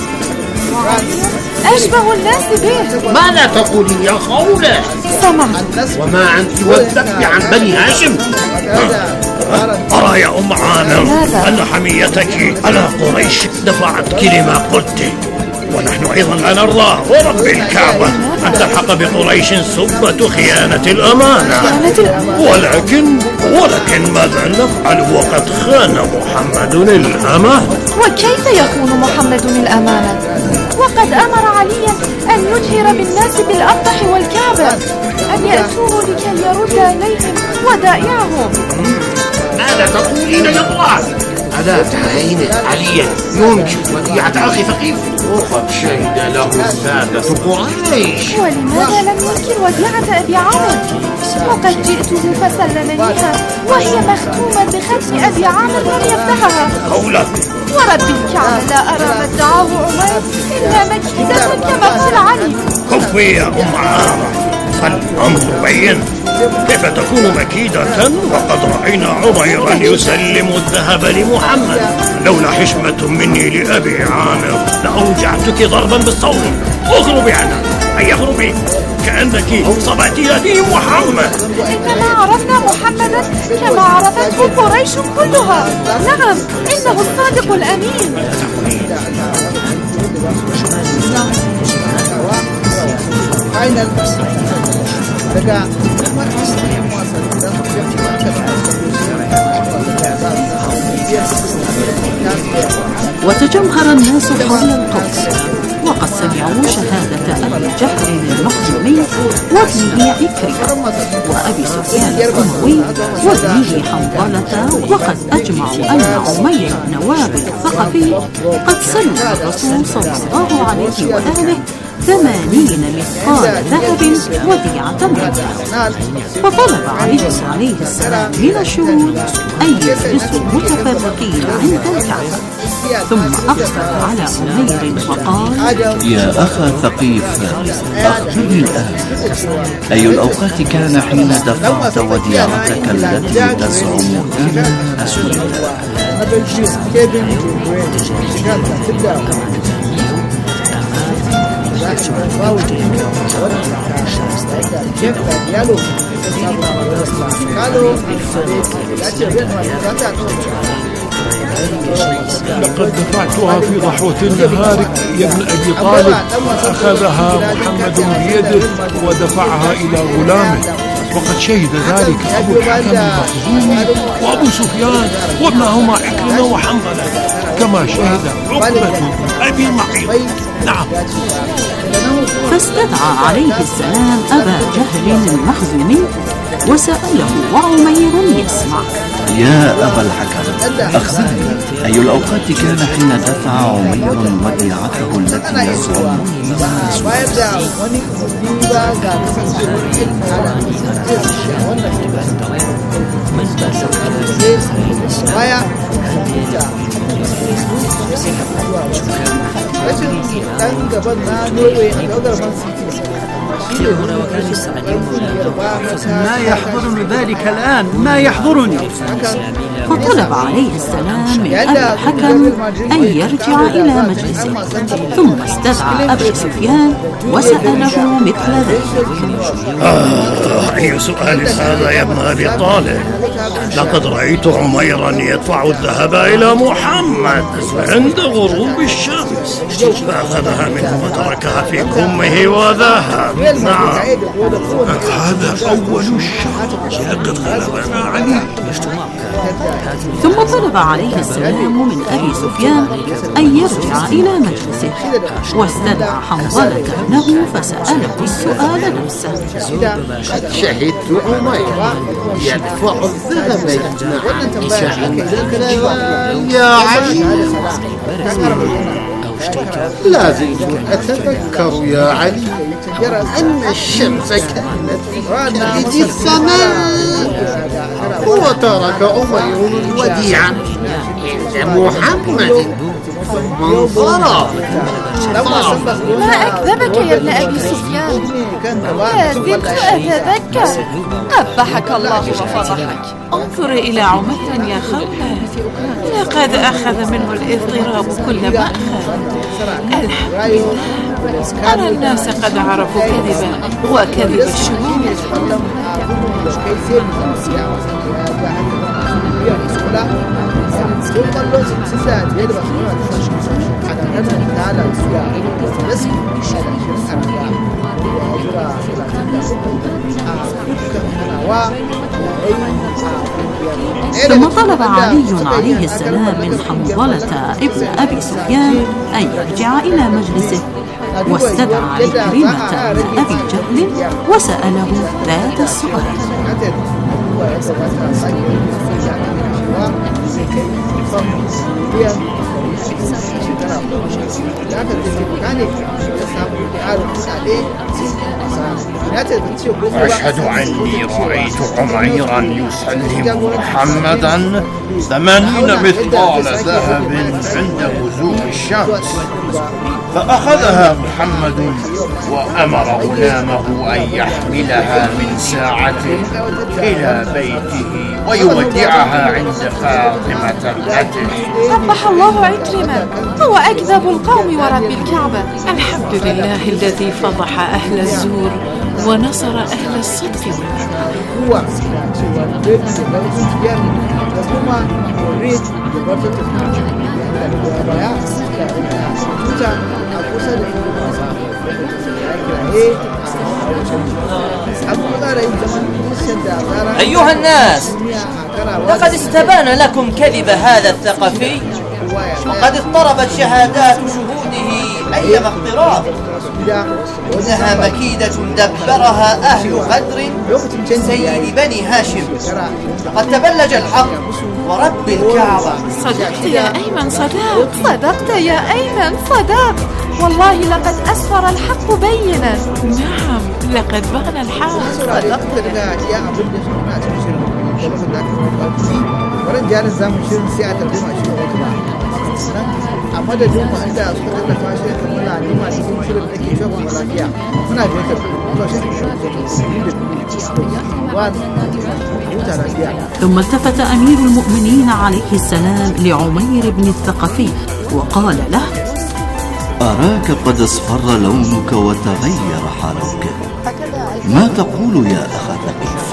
S16: أشبه الناس به.
S19: ماذا تقولين يا خولة؟
S16: سمعت.
S19: وما أنت والذب عن بني هاشم؟
S18: أرى يا أم عامر أن حميتك على قريش دفعتك لما قلت، ونحن أيضا لا نرضى ورب الكعبة أن تلحق بقريش سبة خيانة الأمانة، ولكن
S4: ولكن ماذا نفعل وقد خان محمد الأمان؟
S16: وكيف يخون محمد الأمانة وقد أمر عليا أن يجهر بالناس بالأفضح والكعبة أن يأتوه لكي يرد إليهم ودائعهم.
S19: ماذا تقولين يا طلال؟ ألا ترين عليا ينكر وديعة أخي ثقيف؟ وقد شهد له السادة قريش.
S16: ولماذا لم ينكر وديعة أبي عامر؟ وقد جئته فسلمنيها وهي مختومة بختم أبي عامر لم يفتحها.
S4: قولك
S16: ورب الكعبة لا أرى ما ادعاه عمير إلا مكيدة كما قال علي.
S4: كفي يا أم عامر، فالأمر بين. كيف تكون مكيدة وقد رأينا عميرا يسلم الذهب لمحمد؟ لولا حشمة مني لأبي عامر لأوجعتك ضربا بالصوت. اغربي عنها، أي اغربي كأنك صبعت يدي محمد.
S16: إننا عرفنا محمدا كما عرفته قريش كلها. نعم، إنه الصادق الأمين.
S15: وتجمهر الناس حول القدس وقد سمعوا شهادة أبي جهل المخزومي وابنه عكرمة وأبي سفيان الأموي وابنه حنظلة، وقد أجمعوا أن عمير بن وابل الثقفي قد سلم الرسول صلى الله عليه وآله ثمانين مثقال ذهب وديعة منه. وطلب علي عليه السلام من الشهود أن يجلسوا متفرقين عند الكعبة، ثم أقسم على عمير وقال:
S21: يا أخا ثقيف، أخبرني الآن، أي الأوقات كان حين دفعت وديعتك التي تزعم أنها سلمت؟
S3: لقد دفعتها في ضحوة النهار يا ابن أبي طالب. أخذها محمد بيده ودفعها إلى غلامه، وقد شهد ذلك أبو الحكم المخزومي وأبو سفيان وابنهما عكرمة وحنظلة، كما شهد عقبة أبي معيط. نعم.
S15: فاستدعى عليه السلام أبا جهل المخزومي وسأله وعمير يسمع.
S21: يا أبا الحكم، أخبرني، أي الأوقات كان حين دفع عمير وديعته التي يزعم أنها سلمت؟
S22: ما يحضرني ذلك الآن، ما يحضرني.
S15: فطلب عليه السلام من أبي الحكم أن يرجع إلى مجلسه، ثم استدعى أبا سفيان وسأله مثل ذلك.
S4: آه، أي سؤال هذا يا ابن أبي طالب؟ لقد رأيت عميرا يدفع الذهب إلى محمد عند غروب الشمس، فأخذها منه وتركها في كمه وذهب. نعم،
S3: هذا أول الشهر، لقد غلبنا عليه.
S15: ثم طلب عليه السلام من أبي سفيان أن يرجع إلى مجلسه، واستدعى حنظلة ابنه فسأله السؤال نفسه.
S19: قد شهدت عمير يدفع الذهب يا علي. لا زلت أتذكر يا علي أن الشمس كانت في كبد السماء، وترك عمير الوديعة عند محمد ثم انصرف.
S16: ما أكذبك يا ابن أبي سفيان، لا زلت أتذكر. قبحك الله وفضحك.
S6: انظر إلى عمير يا خولة، لقد أخذ منه الاضطراب كل ما أخذ. الحمد لله، أرى الناس قد عرفوا كذبا وكذب الشهود.
S15: ثم طلب علي عليه السلام من حنظلة ابن أبي سفيان أن يرجع إلى مجلسه، واستدعى عكرمة بن أبي جهل وسأله ذات السؤال:
S4: أشهد أني رأيت عميرا يسلم محمدا ثمانين مثقال ذهب عند بزوغ الشمس، فأخذها محمد وأمر غلامه أن يحملها من ساعته إلى بيته ويودعها عند فاطمة ابنته.
S16: قبح الله عكرمة، هو أكذب القوم ورب الكعبة.
S6: الحمد لله الذي فضح أهل الزور ونصر أهل الصدق والأمانة.
S17: أيها الناس، لقد استبان لكم كذب هذا الثقفي، وقد اضطربت شهادات شهوده أيما اقتراب. إنها مكيدة دبرها أهل غدر سيد بني هاشم، لقد تبلج الحق ورب الكعبة.
S6: صدقت يا أيمن، صدقت
S16: صدقت يا أيمن، صدقت والله، لقد أسفر الحق بينا.
S6: نعم، لقد بان الحق.
S16: صدقت a madadin mu inda suka tallafa shi da kammala ne masu cikin shirin da ke shafin lafiya muna da yadda kuma shi
S15: ثم التفت أمير المؤمنين عليه السلام لعمير بن الثقفي وقال له:
S21: أراك قد اصفر لونك وتغير حالك، ما تقول يا أخا ثقيف؟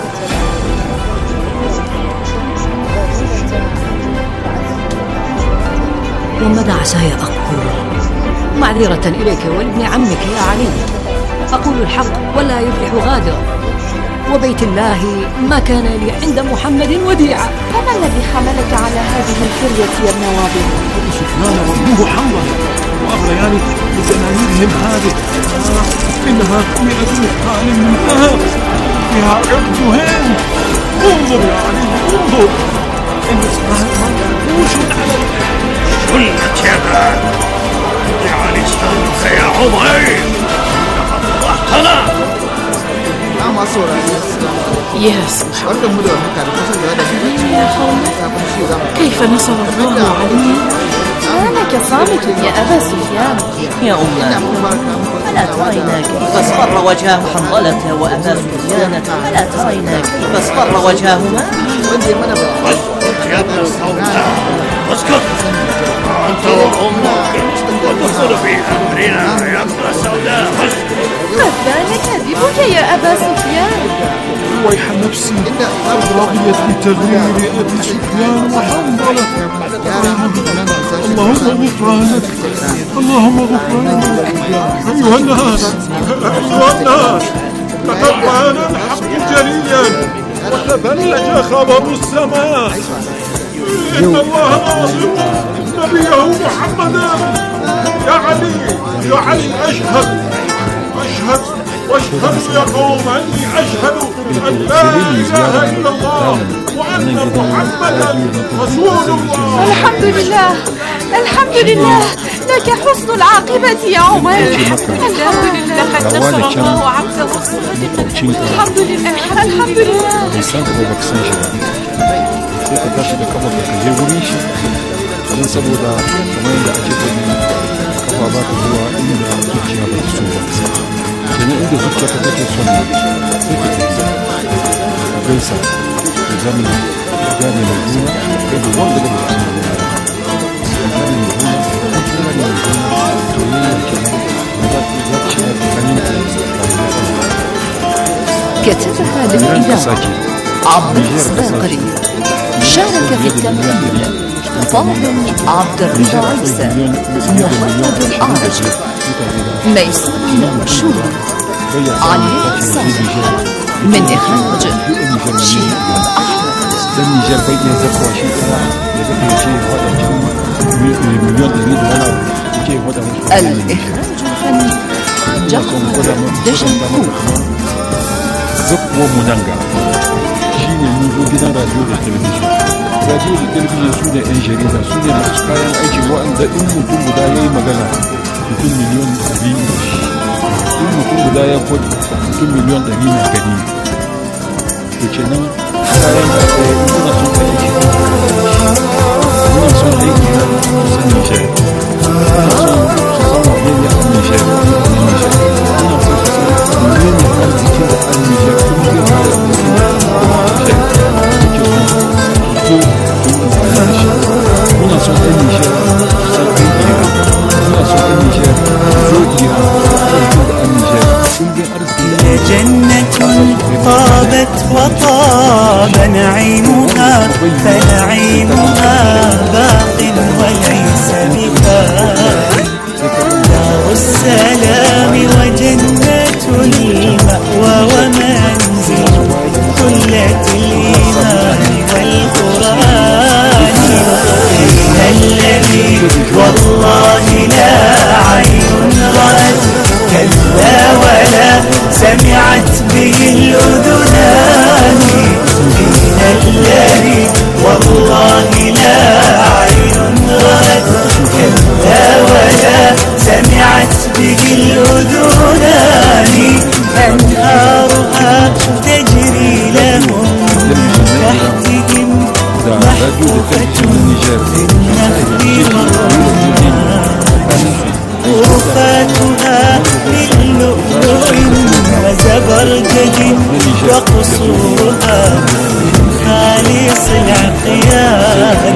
S5: وماذا عساي أقول؟ معذرة إليك ولابن عمك يا علي، أقول الحق ولا يفلح غادر، وبيت الله ما كان لي عند محمد وديعة.
S16: فما الذي حملك على هذه الفرية يا ابن واضح؟
S3: أبو سفيان وابنه حنظلة وأغريان بزنانيرهم هذه، إنها مئة مثقال من ذهب فيها عقد هند. انظر يا علي، انظر، إن اسمها منقوش على
S4: شلت يدك، اجعل اسلامك يا عمير، لقد ضحكنا.
S6: يا سبحان يا قوم، كيف نصر الله علينا؟
S16: مالك صامت يا أبا سفيان؟
S17: يا أمنا، ألا ترين كيف اصفر وجهه حنظلة وأبا سفيان؟ ألا ترين كيف اصفر وجههما؟
S4: اسكت يا ابن السوداء، اسكت أنت وأمك، وتدخل في أمرنا يا ابن السوداء.
S16: قد بان كذبك يا أبا سفيان.
S3: ويح نفسي، رضيت بتغيير أبي سفيان وحنظلة. اللهم غفرانك، اللهم غفرانك. أيها الناس، أيها الناس، لقد بان الحق جليا وتبلج خبر السماء. إن الله ناصر نبيه محمدا. يا علي، يا علي، أشهد أشهد واشهدوا يا قوم أني أشهد أن لا إله إلا الله وأن محمدا رسول الله.
S16: الحمد لله، الحمد لله، لك حسن العاقبة يا عمير.
S6: الحمد لله، لقد نصر الله عبده الصادق.
S16: الحمد لله، الحمد لله.
S7: sai ka tashi da kafa ka je wurin shi don saboda kamar yadda ake gani kafa za ta zuwa inda zuciya ba ta so ba kenan inda zuciya ka take son ne sai ka tafi ka gaisa ka zama ka gane mai juna kai da wanda da ba su da ka gane mai juna ka gane mai juna to yi ne kenan ba za ta ci ya tsakanin ta
S5: كتبها للإذاعة عبد الصداقري. شارك في التمثيل فاضل عبد الرضا عيسى، محمد الأعرج، ميسون شورى،
S15: علي صالح من إخراج شيخ أحمد.
S7: النيجر بيجي زكوا شيء يزكي شيء هذا مليون دولار شيء هذا
S15: الإخراج الفني جعفر دشنكور.
S7: زكوا منانغا شيء نيجو جدا راديو التلفزيون راديو التلفزيون سودة إنجريدا سودة مسكايا أيش وأنت إم تقول بداية مجانا يكون مليون دولار إم تقول بداية فوت يكون مليون دولار كدي وكنا
S1: جنة طابت وطاب نعيمها فنعيمها باق وليس بفانٍ. دار السلام وجنة المأوى ومنزل ثلة الإيمان والقرآن. الذي والله لا عين رأت كلا ولا سمعت به الأذنان. إن الذي والله لا عين رأت كلا ولا سمعت به الأذنان. أنهارها تجري لهم تحتهم محفوفة بالنخل والرمان. غرفاتها من لؤلؤ وزبرجد وقصورها من خالص العقيان.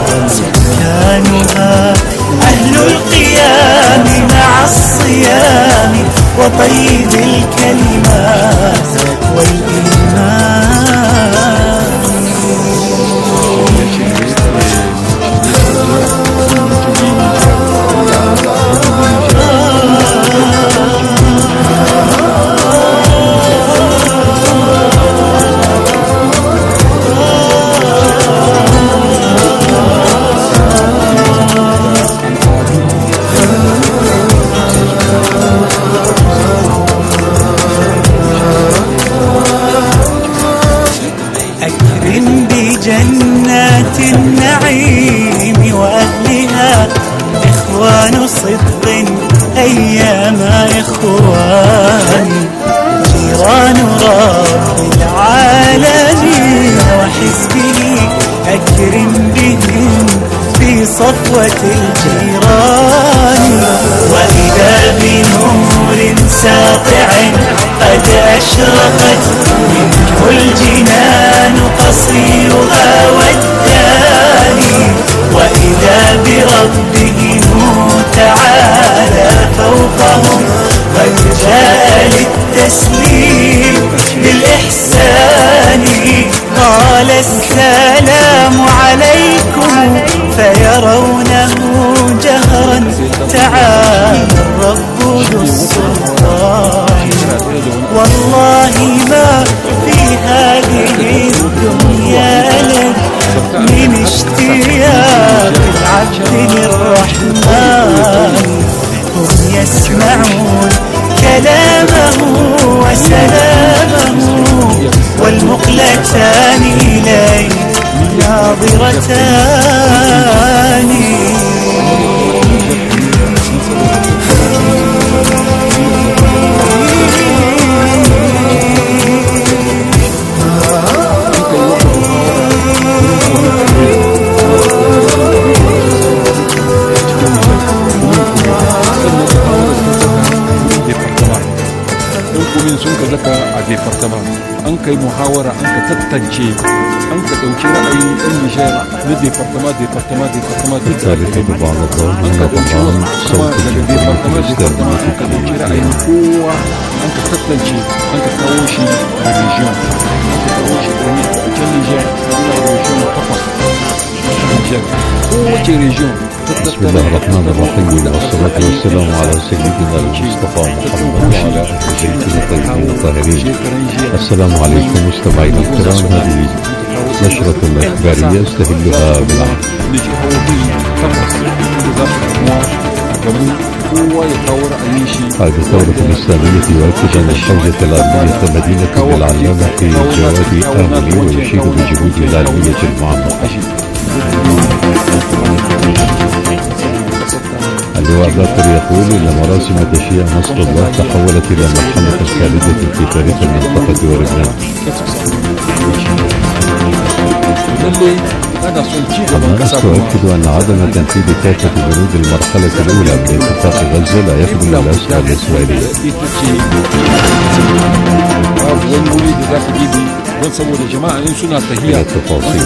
S1: سكانها أهل القيام مع الصيام وطيب الكلمات والإيمان. أكرم بجنات النعيم وأهلها إخوان صدق أيام إخوان. جيران رب العالمين وحزبه أكرم بهم في صفوة الجيران. وإذا بنور ساطع قد أشرقت منه الجنان قصيرها والداني. وإذا بربهم تعالى فوقهم قد جاء للتسليم بالإحسان. قال السلام عليكم فيرونه جهرا تعالى الرب ذو السلطان. والله ما في هذه الدنيا لك من اشتياق العبد للرحمن. هم يسمعون كلامه وسلامه والمقلتان إليه ناظرتان.
S7: min sun ka zaka a departement an kai muhawara an ka tattance an ka dauki ra'ayin ɗan Nijar na departement departement departement
S2: ثالثة بعد الظهر من رمضان صوت
S7: departement departement an ka dauki ra'ayin kowa an ka tattance an ka kawo shi a region an ka kawo shi a can Nijar a region takwas Nijar بسم الله الرحمن الرحيم، والصلاة والسلام على سيدنا المصطفى محمد وعلى أهل بيته الطيبين الطاهرين. السلام عليكم مستمعينا الكرام، هذه نشرة إخبارية استهلها بالعام. هذه الثورة الإسلامية تؤكد أن الحوزة العلمية مدينة للعلامة جواد آمني، ويشيد بجهود العلمية المعمقة. اللواء باكر يقول إن مراسم تشييع نصر الله تحولت إلى مرحلة خالدة في تاريخ المنطقة ولبنان. حماس تؤكد أن عدم تنفيذ كافة بنود المرحلة الأولى من اتفاق غزة لا يخدم الأسرى الإسرائيلية. إلى التفاصيل.